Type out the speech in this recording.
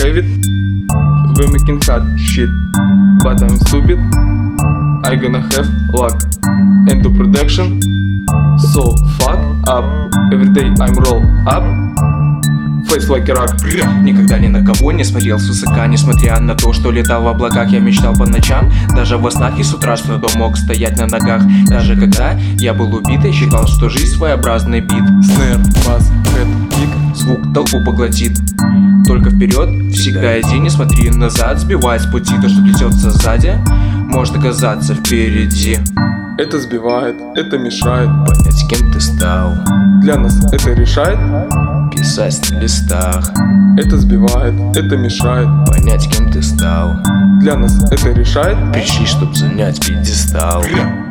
have it. We're making hard shit, but I'm stupid. I gonna have luck into production. So fuck up. Every day I'm roll up. Face like a rock. Никогда ни на кого не смотрел свысока, несмотря на то, что летал в облаках. Я мечтал по ночам, даже во снах, и с утра с трудом мог стоять на ногах. Даже когда я был убит, я считал, что жизнь своеобразный бит. Снэр, бас, хэт, кик. Звук толпу поглотит. Только вперед, всегда иди, не смотри назад. Сбивай с пути то, что плетется сзади, может оказаться впереди. Это сбивает, это мешает понять, кем ты стал. Для нас это решает писать на листах. Это сбивает, это мешает понять, кем ты стал. Для нас это решает пришли, чтоб занять пьедестал.